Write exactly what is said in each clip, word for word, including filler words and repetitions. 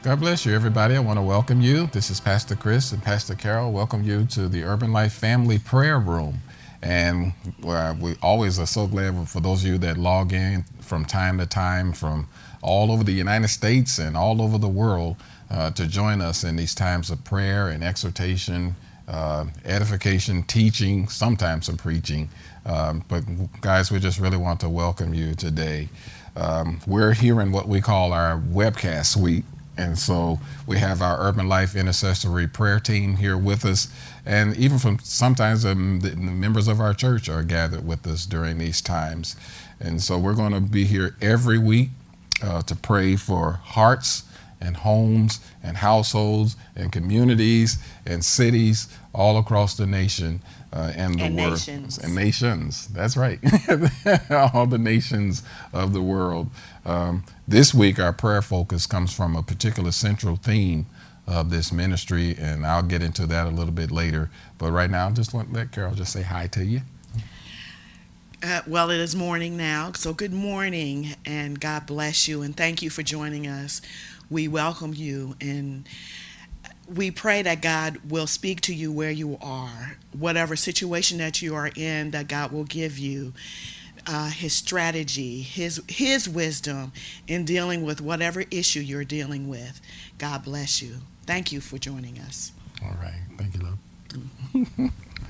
God bless you, everybody. I want to welcome you. This is Pastor Chris and Pastor Carol. Welcome you to the Urban Life Family Prayer Room. And uh, we always are so glad for those of you that log in from time to time from all over the United States and all over the world uh, to join us in these times of prayer and exhortation, uh, edification, teaching, sometimes some preaching. Um, but guys, we just really want to welcome you today. Um, we're here in what we call our webcast suite. And so we have our Urban Life Intercessory Prayer Team here with us. And even from sometimes um, the, the members of our church are gathered with us during these times. And so we're going to be here every week uh, to pray for hearts and homes and households and communities and cities all across the nation uh, and the and world. nations. And nations. That's right. All the nations of the world. Um, this week, our prayer focus comes from a particular central theme of this ministry, and I'll get into that a little bit later. But right now, I just want to let Carol just say hi to you. Uh, well, it is morning now, so good morning, and God bless you, and thank you for joining us. We welcome you, and we pray that God will speak to you where you are, whatever situation that you are in, that God will give you uh, His strategy, His His wisdom in dealing with whatever issue you're dealing with. God bless you. Thank you for joining us. All right. Thank you, love.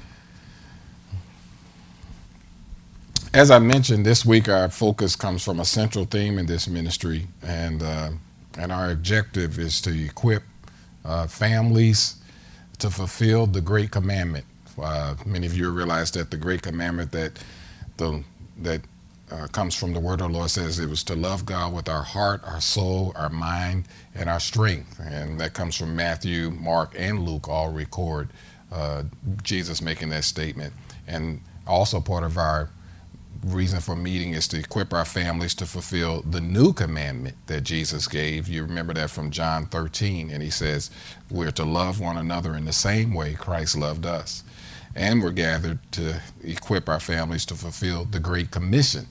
As I mentioned, this week our focus comes from a central theme in this ministry, and uh, and our objective is to equip uh, families to fulfill the Great Commandment. Uh, many of you realize that the Great Commandment that the that uh, comes from the Word of the Lord says it was to love God with our heart, our soul, our mind, and our strength, and that comes from Matthew, Mark, and Luke. All record uh, Jesus making that statement, and also part of our reason for meeting is to equip our families to fulfill the new commandment that Jesus gave. You remember that from John thirteen, and he says we're to love one another in the same way Christ loved us. And we're gathered to equip our families to fulfill the Great Commission,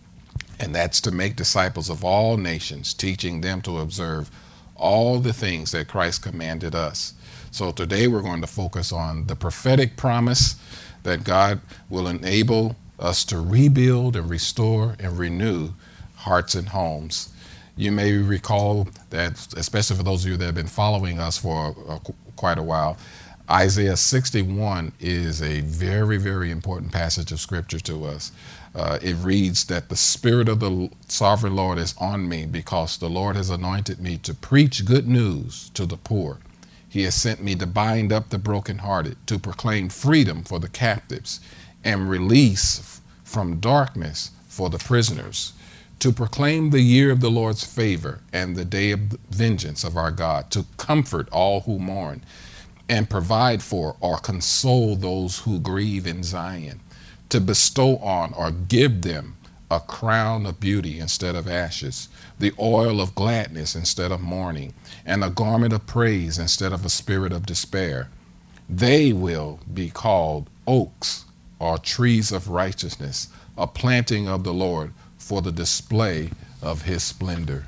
and that's to make disciples of all nations, teaching them to observe all the things that Christ commanded us. So today we're going to focus on the prophetic promise that God will enable us to rebuild and restore and renew hearts and homes. You may recall that, especially for those of you that have been following us for uh, qu- quite a while, Isaiah sixty-one is a very, very important passage of scripture to us. Uh, it reads that the Spirit of the Sovereign Lord is on me because the Lord has anointed me to preach good news to the poor. He has sent me to bind up the brokenhearted, to proclaim freedom for the captives and release from darkness for the prisoners, to proclaim the year of the Lord's favor and the day of vengeance of our God, to comfort all who mourn and provide for or console those who grieve in Zion, to bestow on or give them a crown of beauty instead of ashes, the oil of gladness instead of mourning, and a garment of praise instead of a spirit of despair. They will be called oaks or trees of righteousness, a planting of the Lord for the display of his splendor.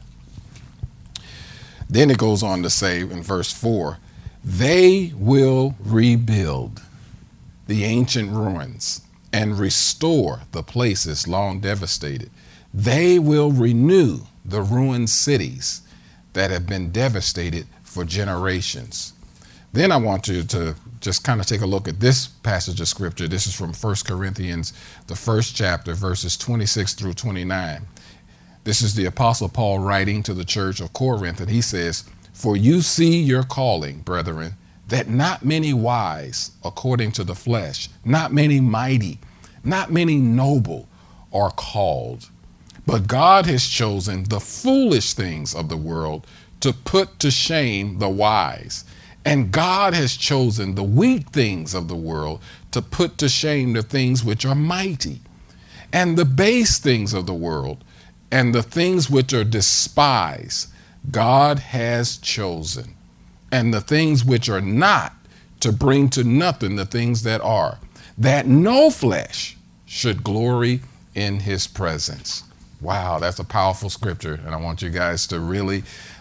Then it goes on to say in verse four, they will rebuild the ancient ruins and restore the places long devastated. They will renew the ruined cities that have been devastated for generations. Then I want you to just kind of take a look at this passage of scripture. This is from First Corinthians, the first chapter, verses twenty-six through twenty-nine. This is the Apostle Paul writing to the church of Corinth, and he says, for you see your calling, brethren, that not many wise according to the flesh, not many mighty, not many noble are called. But God has chosen the foolish things of the world to put to shame the wise. And God has chosen the weak things of the world to put to shame the things which are mighty, and the base things of the world, and the things which are despised, God has chosen, and the things which are not, to bring to nothing the things that are, that no flesh should glory in his presence. Wow, that's a powerful scripture, and I want you guys to really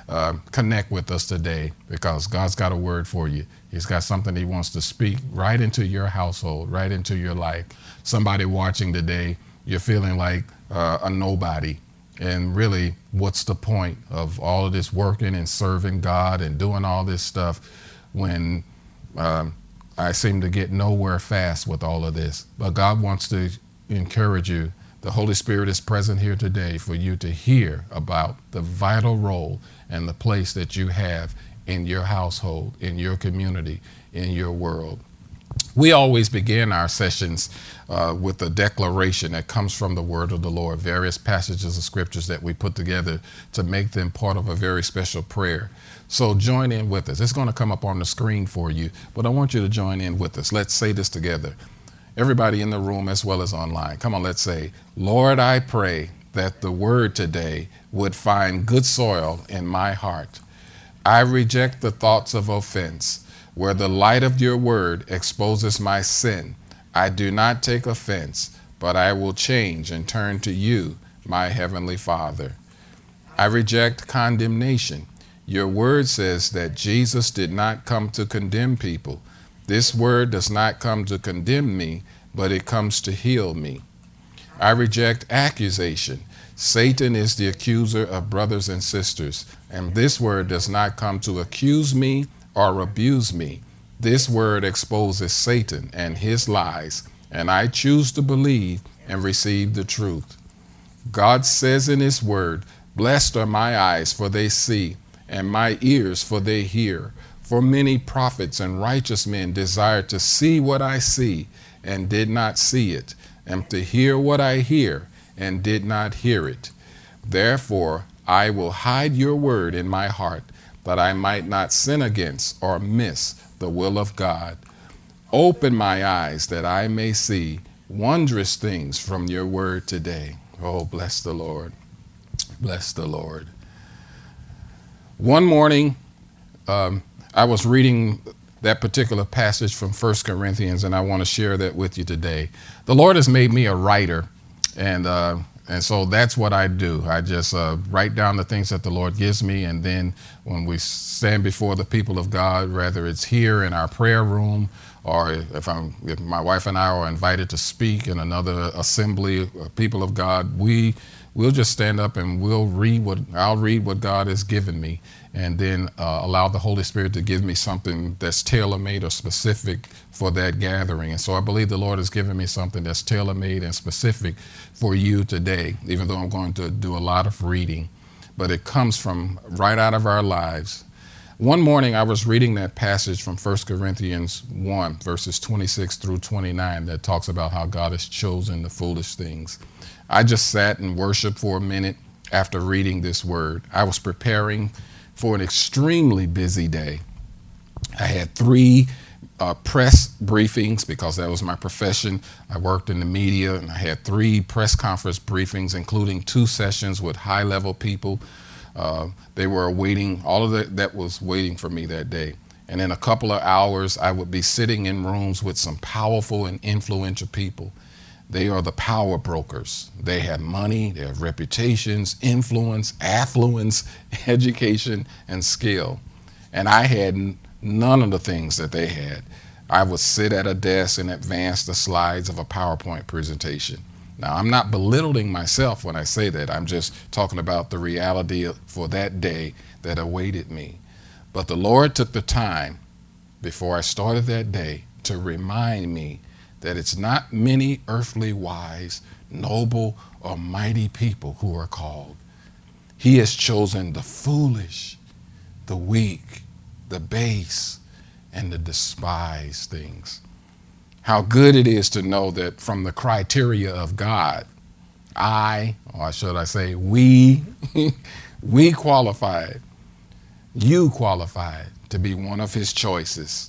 uh, connect with us today, because God's got a word for you. He's got something he wants to speak right into your household, right into your life. Somebody watching today, you're feeling like uh, a nobody. And really, what's the point of all of this working and serving God and doing all this stuff when um, I seem to get nowhere fast with all of this? But God wants to encourage you. The Holy Spirit is present here today for you to hear about the vital role and the place that you have in your household, in your community, in your world. We always begin our sessions uh, with a declaration that comes from the word of the Lord, various passages of scriptures that we put together to make them part of a very special prayer. So join in with us. It's going to come up on the screen for you, but I want you to join in with us. Let's say this together. Everybody in the room as well as online. Come on, let's say, Lord, I pray that the word today would find good soil in my heart. I reject the thoughts of offense. Where the light of your word exposes my sin, I do not take offense, but I will change and turn to you, my heavenly Father. I reject condemnation. Your word says that Jesus did not come to condemn people. This word does not come to condemn me, but it comes to heal me. I reject accusation. Satan is the accuser of brothers and sisters, and this word does not come to accuse me or abuse me. This word exposes Satan and his lies, and I choose to believe and receive the truth. God says in his word, blessed are my eyes, for they see, and my ears, for they hear. For many prophets and righteous men desired to see what I see and did not see it, and to hear what I hear and did not hear it. Therefore, I will hide your word in my heart, that I might not sin against or miss the will of God. Open my eyes that I may see wondrous things from your word today. Oh, bless the Lord. Bless the Lord. One morning, um, I was reading that particular passage from First Corinthians, and I want to share that with you today. The Lord has made me a writer, and uh, And so that's what I do. I just uh, write down the things that the Lord gives me. And then when we stand before the people of God, whether it's here in our prayer room, or if I'm, if my wife and I are invited to speak in another assembly of people of God, we we'll just stand up and we'll read what I'll read what God has given me, and then uh, allow the Holy Spirit to give me something that's tailor-made or specific for that gathering. And so I believe the Lord has given me something that's tailor-made and specific for you today, even though I'm going to do a lot of reading, but it comes from right out of our lives. One morning I was reading that passage from First Corinthians one, verses twenty-six through twenty-nine, that talks about how God has chosen the foolish things. I just sat and worshiped for a minute after reading this word. I was preparing for an extremely busy day. I had three uh, press briefings because that was my profession. I worked in the media, and I had three press conference briefings, including two sessions with high-level people. Uh, they were waiting, all of that, that was waiting for me that day. And in a couple of hours, I would be sitting in rooms with some powerful and influential people. They are the power brokers. They have money, they have reputations, influence, affluence, education, and skill. And I had n- none of the things that they had. I would sit at a desk and advance the slides of a PowerPoint presentation. Now, I'm not belittling myself when I say that. I'm just talking about the reality of, for that day that awaited me. But the Lord took the time before I started that day to remind me that it's not many earthly wise, noble, or mighty people who are called. He has chosen the foolish, the weak, the base, and the despised things. How good it is to know that from the criteria of God, I, or should I say we, we qualified, you qualified to be one of his choices.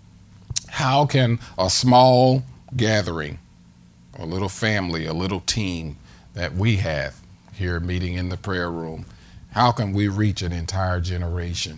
How can a small gathering, a little family, a little team that we have here meeting in the prayer room, how can we reach an entire generation?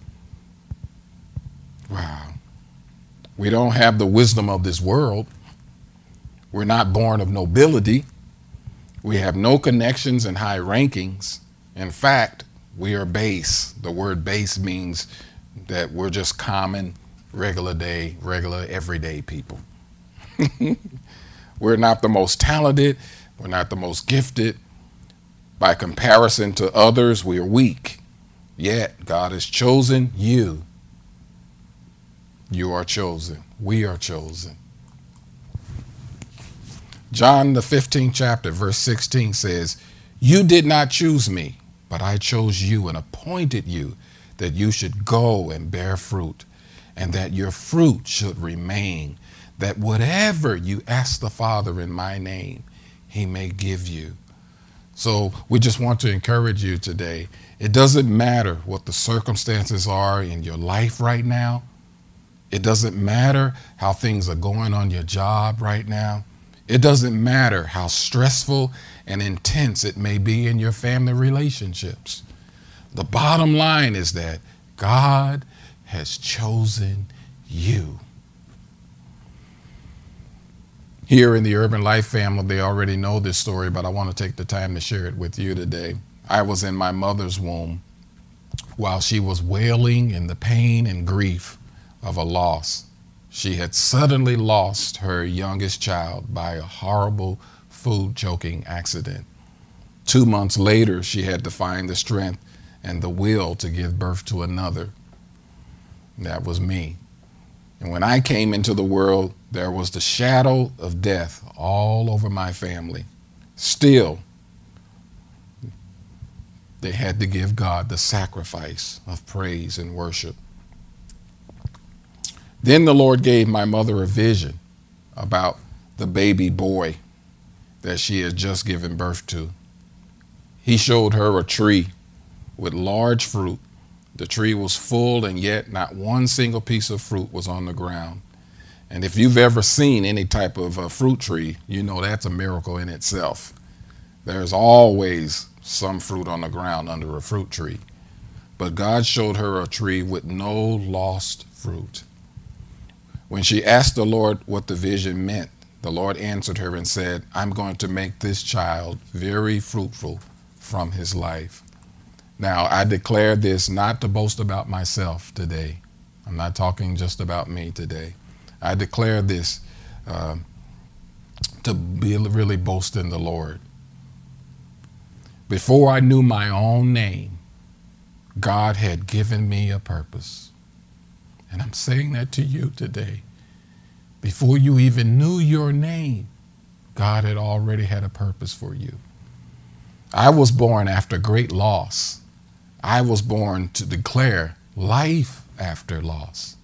Wow. We don't have the wisdom of this world. We're not born of nobility. We have no connections and high rankings. In fact, We are base. The word base means that we're just common, regular day, regular, everyday people. We're not the most talented. We're not the most gifted. By comparison to others, we are weak. Yet God has chosen you. You are chosen. We are chosen. John, the fifteenth chapter, verse sixteen says, "You did not choose me, but I chose you and appointed you that you should go and bear fruit, and that your fruit should remain, that whatever you ask the Father in my name, he may give you." So we just want to encourage you today. It doesn't matter what the circumstances are in your life right now. It doesn't matter how things are going on your job right now. It doesn't matter how stressful and intense it may be in your family relationships. The bottom line is that God has chosen you. Here in the Urban Life family, they already know this story, but I want to take the time to share it with you today. I was in my mother's womb while she was wailing in the pain and grief of a loss. She had suddenly lost her youngest child by a horrible food choking accident. Two months later, she had to find the strength and the will to give birth to another. That was me. And when I came into the world, there was the shadow of death all over my family. Still, they had to give God the sacrifice of praise and worship. Then the Lord gave my mother a vision about the baby boy that she had just given birth to. He showed her a tree with large fruit. The tree was full, and yet not one single piece of fruit was on the ground. And if you've ever seen any type of a fruit tree, you know that's a miracle in itself. There's always some fruit on the ground under a fruit tree. But God showed her a tree with no lost fruit. When she asked the Lord what the vision meant, the Lord answered her and said, "I'm going to make this child very fruitful from his life." Now, I declare this not to boast about myself today. I'm not talking just about me today. I declare this uh, to be really boast in the Lord. Before I knew my own name, God had given me a purpose. And I'm saying that to you today. Before you even knew your name, God had already had a purpose for you. I was born after great loss. I was born to declare life after loss.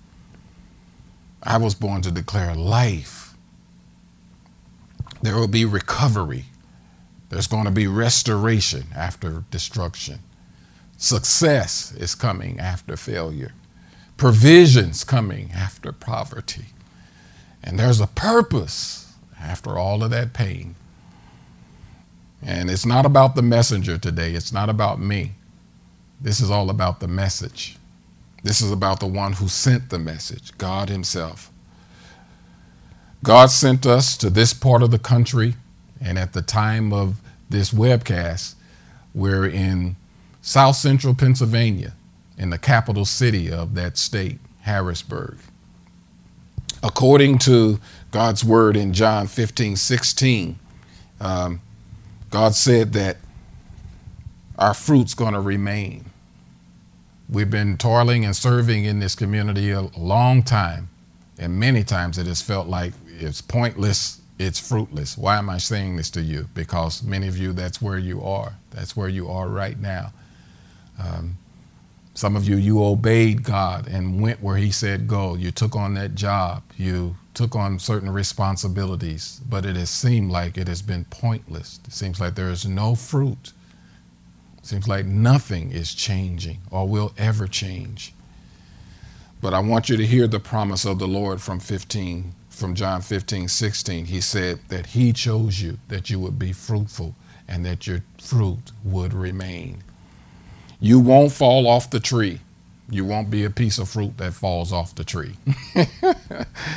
I was born to declare life. There will be recovery. There's going to be restoration after destruction. Success is coming after failure. Provisions coming after poverty. And there's a purpose after all of that pain. And it's not about the messenger today. It's not about me. This is all about the message. This is about the one who sent the message, God himself. God sent us to this part of the country, and at the time of this webcast, we're in South Central Pennsylvania, in the capital city of that state, Harrisburg. According to God's word in John fifteen sixteen, um, God said that our fruit's going to remain. We've been toiling and serving in this community a long time, and many times it has felt like it's pointless, it's fruitless. Why am I saying this to you? Because many of you, that's where you are. That's where you are right now. Um, some of you, you obeyed God and went where he said go. You took on that job. You took on certain responsibilities, but it has seemed like it has been pointless. It seems like there is no fruit. It seems like nothing is changing or will ever change. But I want you to hear the promise of the Lord from fifteen, from John fifteen sixteen. He said that he chose you, that you would be fruitful and that your fruit would remain. You won't fall off the tree. You won't be a piece of fruit that falls off the tree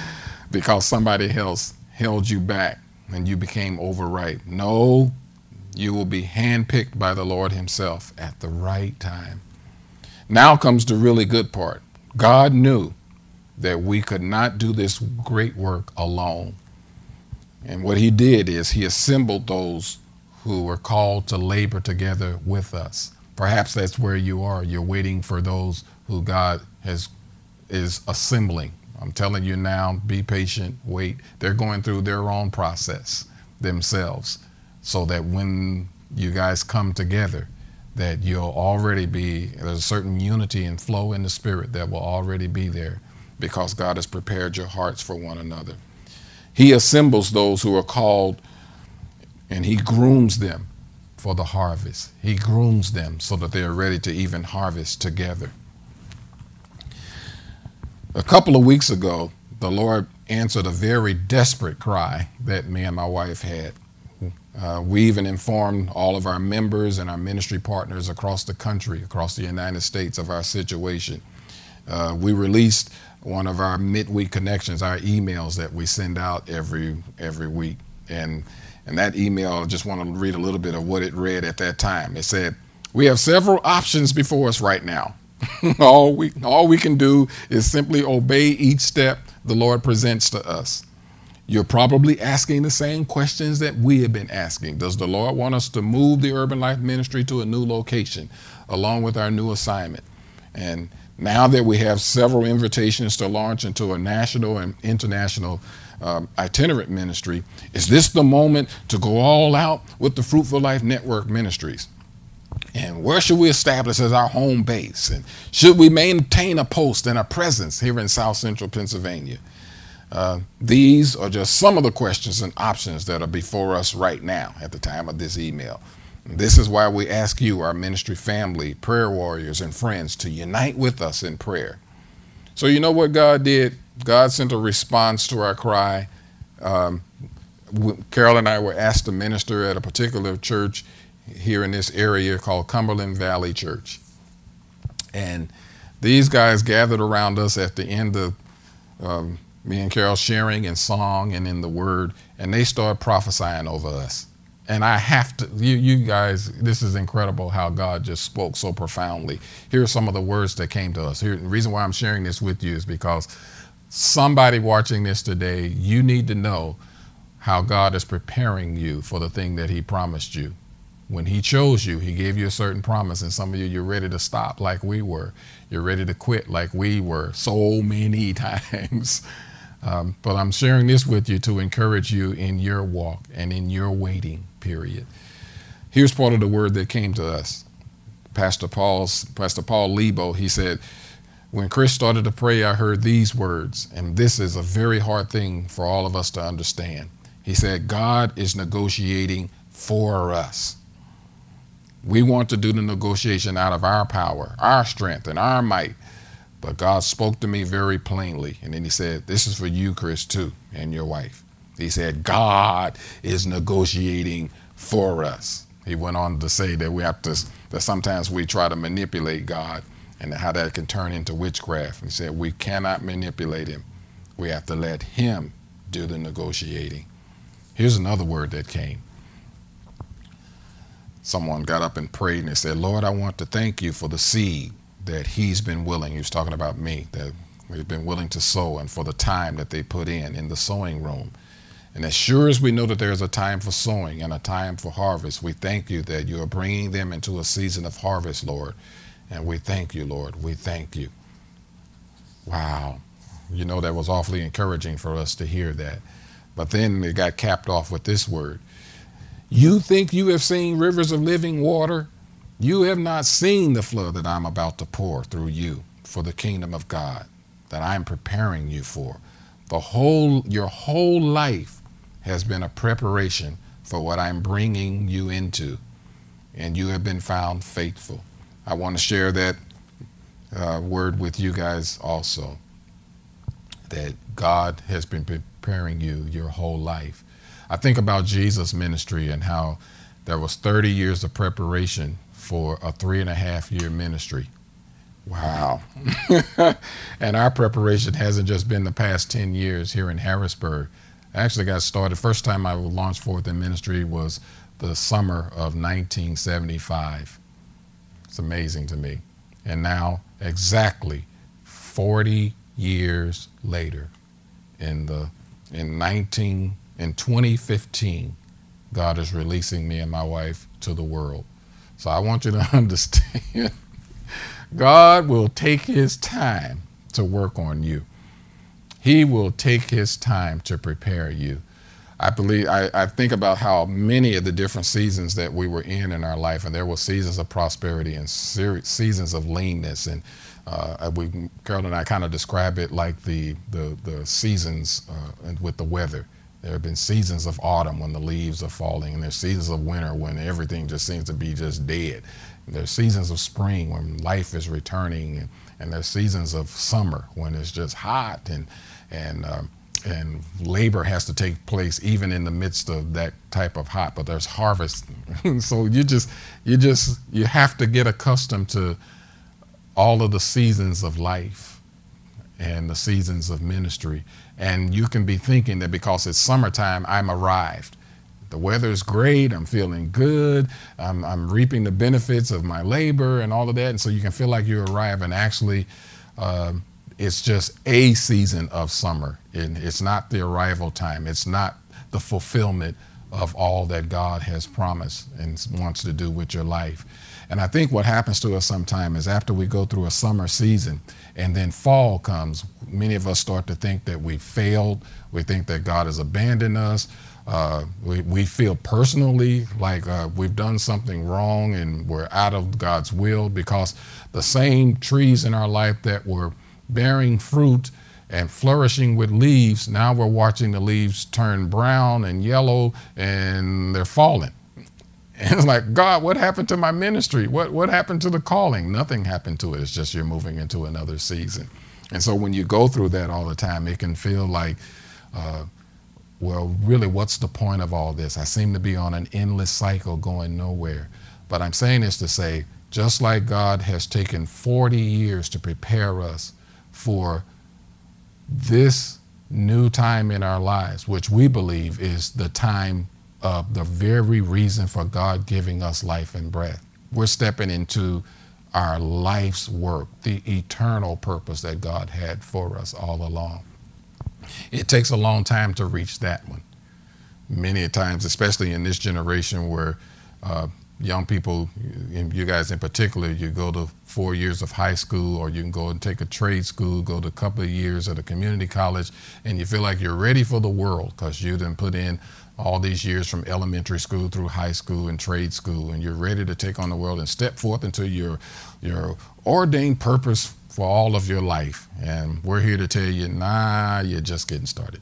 because somebody else held you back and you became overripe. No, You will be handpicked by the Lord himself at the right time. Now comes the really good part. God knew that we could not do this great work alone. And what he did is he assembled those who were called to labor together with us. Perhaps that's where you are. You're waiting for those who God has is assembling. I'm telling you now, be patient, wait. They're going through their own process themselves, so that when you guys come together, that you'll already be, there's a certain unity and flow in the spirit that will already be there, because God has prepared your hearts for one another. He assembles those who are called, and he grooms them for the harvest. He grooms them so that they're ready to even harvest together. A couple of weeks ago, the Lord answered a very desperate cry that me and my wife had. Uh, we even informed all of our members and our ministry partners across the country, across the United States, of our situation. Uh, we released one of our midweek connections, our emails that we send out every every week. And, and that email, I just want to read a little bit of what it read at that time. It said, "We have several options before us right now. all we all we can do is simply obey each step the Lord presents to us. You're probably asking the same questions that we have been asking. Does the Lord want us to move the Urban Life Ministry to a new location along with our new assignment? And now that we have several invitations to launch into a national and international um, itinerant ministry, is this the moment to go all out with the Fruitful Life Network Ministries? And where should we establish as our home base? And should we maintain a post and a presence here in South Central Pennsylvania?" Uh, these are just some of the questions and options that are before us right now at the time of this email. And this is why we ask you, our ministry family, prayer warriors, and friends, to unite with us in prayer. So you know what God did? God sent a response to our cry. Um, Carol and I were asked to minister at a particular church here in this area called Cumberland Valley Church. And these guys gathered around us at the end of um, me and Carol sharing in song and in the word, and they started prophesying over us. And I have to, you, you guys, this is incredible how God just spoke so profoundly. Here are some of the words that came to us. Here, the reason why I'm sharing this with you is because somebody watching this today, you need to know how God is preparing you for the thing that he promised you. When he chose you, he gave you a certain promise, and some of you, you're ready to stop like we were. You're ready to quit like we were so many times. Um, but I'm sharing this with you to encourage you in your walk and in your waiting period. Here's part of the word that came to us. Pastor Paul's, Pastor Paul Lebo, he said, "When Chris started to pray, I heard these words," and this is a very hard thing for all of us to understand. He said, "God is negotiating for us." We want to do the negotiation out of our power, our strength, and our might. But God spoke to me very plainly. And then he said, "This is for you, Chris, too, and your wife." He said, "God is negotiating for us." He went on to say that we have to, that sometimes we try to manipulate God, and how that can turn into witchcraft. He said, we cannot manipulate him. We have to let him do the negotiating. Here's another word that came. Someone got up and prayed, and they said, "Lord, I want to thank you for the seed that he's been willing," he was talking about me, that we've been willing to sow, and for the time that they put in, in the sowing room. And as sure as we know that there's a time for sowing and a time for harvest, we thank you that you are bringing them into a season of harvest, Lord. And we thank you, Lord. We thank you. Wow. You know, that was awfully encouraging for us to hear that. But then it got capped off with this word. "You think you have seen rivers of living water? You have not seen the flood that I'm about to pour through you for the kingdom of God, that I'm preparing you for. The whole, your whole life has been a preparation for what I'm bringing you into, and you have been found faithful." I want to share that uh, word with you guys also, that God has been preparing you your whole life. I think about Jesus' ministry and how there was thirty years of preparation for a three and a half year ministry. Wow. And our preparation hasn't just been the past ten years here in Harrisburg. I actually got started, first time I launched forth in ministry was the summer of nineteen seventy-five. It's amazing to me. And now, exactly forty years later, in the in nineteen in twenty fifteen, God is releasing me and my wife to the world. So I want you to understand, God will take his time to work on you. He will take his time to prepare you. I believe, I, I think about how many of the different seasons that we were in in our life, and there were seasons of prosperity and seasons of leanness. And uh, we, Carol and I kind of describe it like the, the, the seasons uh, with the weather. There have been seasons of autumn when the leaves are falling, and there's seasons of winter when everything just seems to be just dead. And there's seasons of spring when life is returning, and, and there's seasons of summer when it's just hot, and and um, and labor has to take place even in the midst of that type of hot. But there's harvest, so you just you just you have to get accustomed to all of the seasons of life and the seasons of ministry. And you can be thinking that because it's summertime, I'm arrived. The weather is great. I'm feeling good. I'm, I'm reaping the benefits of my labor and all of that. And so you can feel like you arrive. And actually, uh, it's just a season of summer. And it's not the arrival time. It's not the fulfillment of all that God has promised and wants to do with your life. And I think what happens to us sometimes is after we go through a summer season and then fall comes, many of us start to think that we failed. We think that God has abandoned us. Uh, we, we feel personally like uh, we've done something wrong and we're out of God's will, because the same trees in our life that were bearing fruit and flourishing with leaves, now we're watching the leaves turn brown and yellow and they're falling. And it's like, God, what happened to my ministry? What what happened to the calling? Nothing happened to it. It's just you're moving into another season. And so when you go through that all the time, it can feel like, uh, well, really, what's the point of all this? I seem to be on an endless cycle going nowhere. But I'm saying this to say, just like God has taken forty years to prepare us for this new time in our lives, which we believe is the time of the very reason for God giving us life and breath. We're stepping into our life's work, the eternal purpose that God had for us all along. It takes a long time to reach that one. Many times, especially in this generation where uh, young people, you guys in particular, you go to four years of high school, or you can go and take a trade school, go to a couple of years at a community college, and you feel like you're ready for the world because you done put in all these years from elementary school through high school and trade school, and you're ready to take on the world and step forth into your your ordained purpose for all of your life. And we're here to tell you, nah, you're just getting started.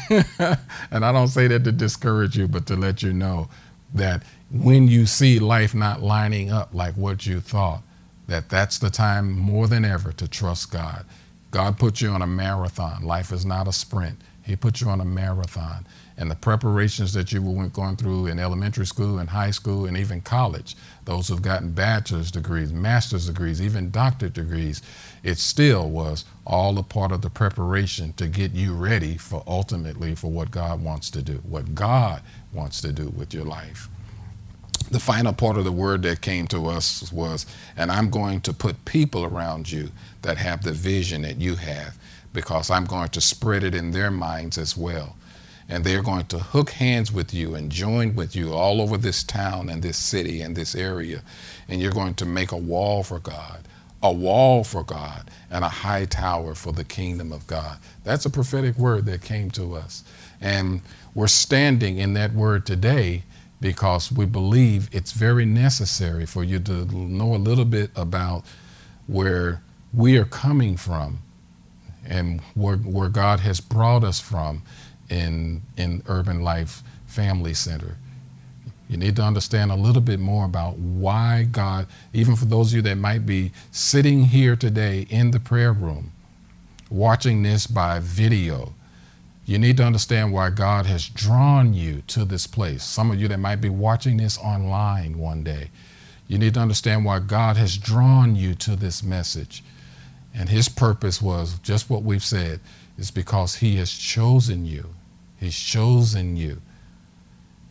And I don't say that to discourage you, but to let you know that when you see life not lining up like what you thought, that that's the time more than ever to trust God. God put you on a marathon. Life is not a sprint. He put you on a marathon. And the preparations that you were going through in elementary school and high school and even college, those who've gotten bachelor's degrees, master's degrees, even doctorate degrees, it still was all a part of the preparation to get you ready for ultimately for what God wants to do, what God wants to do with your life. The final part of the word that came to us was, and I'm going to put people around you that have the vision that you have, because I'm going to spread it in their minds as well. And they're going to hook hands with you and join with you all over this town and this city and this area. And you're going to make a wall for God, a wall for God, and a high tower for the kingdom of God. That's a prophetic word that came to us. And we're standing in that word today because we believe it's very necessary for you to know a little bit about where we are coming from and where, where God has brought us from in in Urban Life Family Center. You need to understand a little bit more about why God, even for those of you that might be sitting here today in the prayer room, watching this by video, you need to understand why God has drawn you to this place. Some of you that might be watching this online one day, you need to understand why God has drawn you to this message. And his purpose was just what we've said, is because he has chosen you. He's chosen you.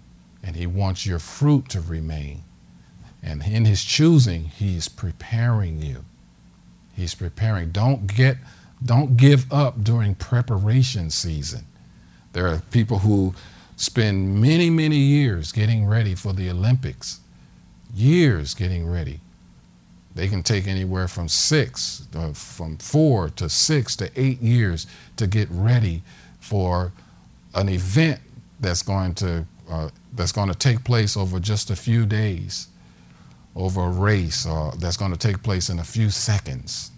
and he wants your fruit to remain. And in his choosing, he's preparing you. He's preparing. Don't get, don't give up during preparation season. There are people who spend many, many years getting ready for the Olympics. Years getting ready. They can take anywhere from six, uh, from four to six to eight years to get ready for an event that's going to uh, that's going to take place over just a few days, over a race uh, that's going to take place in a few seconds.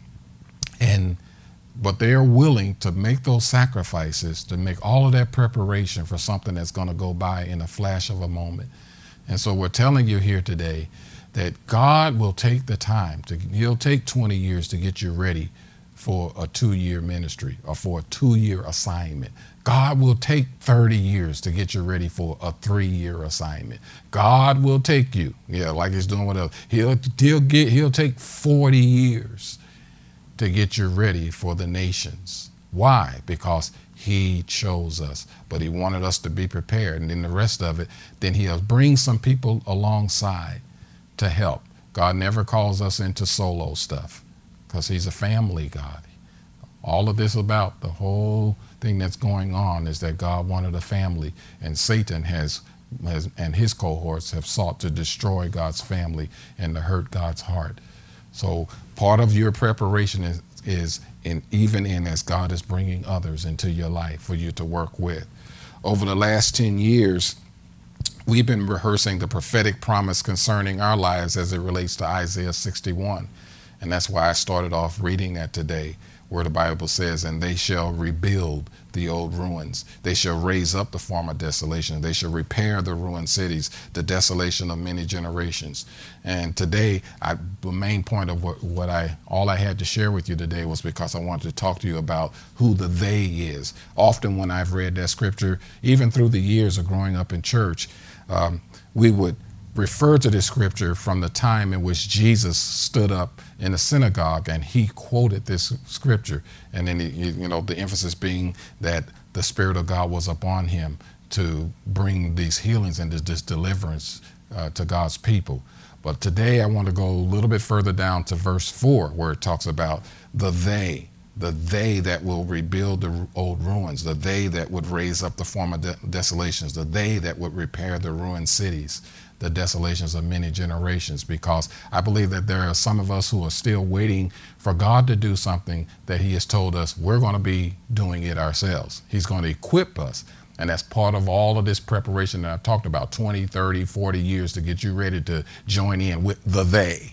And but they are willing to make those sacrifices, to make all of that preparation for something that's going to go by in a flash of a moment. And so we're telling you here today that God will take the time to, he'll take twenty years to get you ready for a two-year ministry or for a two-year assignment. God will take thirty years to get you ready for a three-year assignment. God will take you, yeah, like he's doing with us. He'll, he'll, get, he'll take forty years to get you ready for the nations. Why? Because he chose us, but he wanted us to be prepared. And then the rest of it, then he'll bring some people alongside to help. God never calls us into solo stuff because he's a family God. All of this about the whole thing that's going on is that God wanted a family, and Satan has, has and his cohorts have sought to destroy God's family and to hurt God's heart. So part of your preparation is, is in, even in as God is bringing others into your life for you to work with. Over the last ten years, we've been rehearsing the prophetic promise concerning our lives as it relates to Isaiah sixty-one. And that's why I started off reading that today, where the Bible says, and they shall rebuild the old ruins. They shall raise up the former desolation. They shall repair the ruined cities, the desolation of many generations. And today, I, the main point of what, what I, all I had to share with you today was because I wanted to talk to you about who the they is. Often when I've read that scripture, even through the years of growing up in church, um, we would refer to this scripture from the time in which Jesus stood up in the synagogue and he quoted this scripture. And then, he, you know, the emphasis being that the Spirit of God was upon him to bring these healings and this, this deliverance uh, to God's people. But today I want to go a little bit further down to verse four, where it talks about the they, the they that will rebuild the old ruins, the they that would raise up the former de- desolations, the they that would repair the ruined cities, the desolations of many generations. Because I believe that there are some of us who are still waiting for God to do something that he has told us we're going to be doing it ourselves. He's going to equip us. And that's part of all of this preparation that I've talked about, twenty, thirty, forty years to get you ready to join in with the they.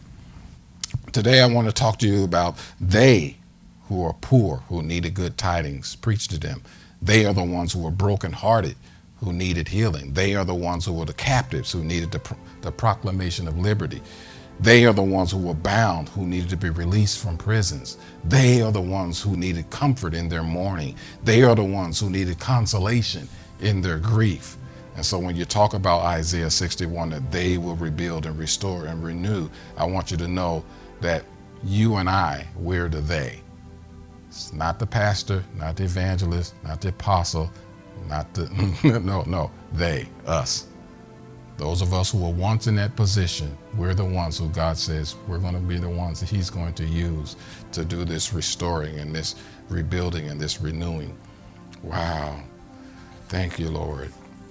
Today I want to talk to you about they who are poor, who needed good tidings. Preach to them. They are the ones who are brokenhearted, who needed healing. They are the ones who were the captives, who needed the, pro- the proclamation of liberty. They are the ones who were bound, who needed to be released from prisons. They are the ones who needed comfort in their mourning. They are the ones who needed consolation in their grief. And so when you talk about Isaiah sixty-one, that they will rebuild and restore and renew, I want you to know that you and I, we're the they. It's not the pastor, not the evangelist, not the apostle, not the, no, no, they, us. Those of us who were once in that position, we're the ones who God says we're going to be the ones that he's going to use to do this restoring and this rebuilding and this renewing. Wow. Thank you, Lord.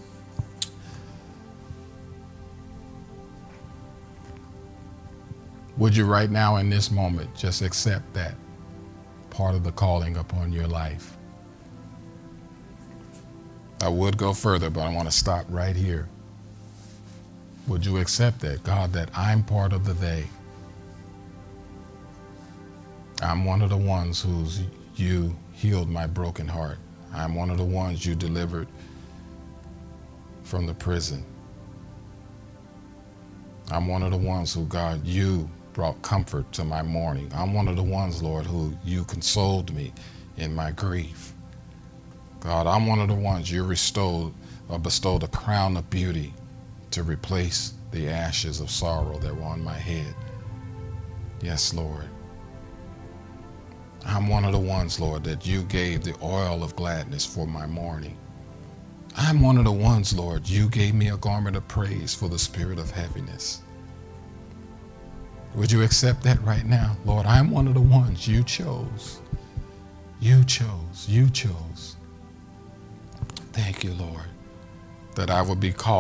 Would you right now in this moment just accept that part of the calling upon your life? I would go further, but I want to stop right here. Would you accept that, God, that I'm part of the they? I'm one of the ones who's you healed my broken heart. I'm one of the ones you delivered from the prison. I'm one of the ones who, God, you brought comfort to my mourning. I'm one of the ones, Lord, who you consoled me in my grief. God, I'm one of the ones you restored or bestowed a crown of beauty to replace the ashes of sorrow that were on my head. Yes, Lord. I'm one of the ones, Lord, that you gave the oil of gladness for my mourning. I'm one of the ones, Lord, you gave me a garment of praise for the spirit of heaviness. Would you accept that right now? Lord, I'm one of the ones you chose. You chose. You chose. Thank you, Lord, that I will be called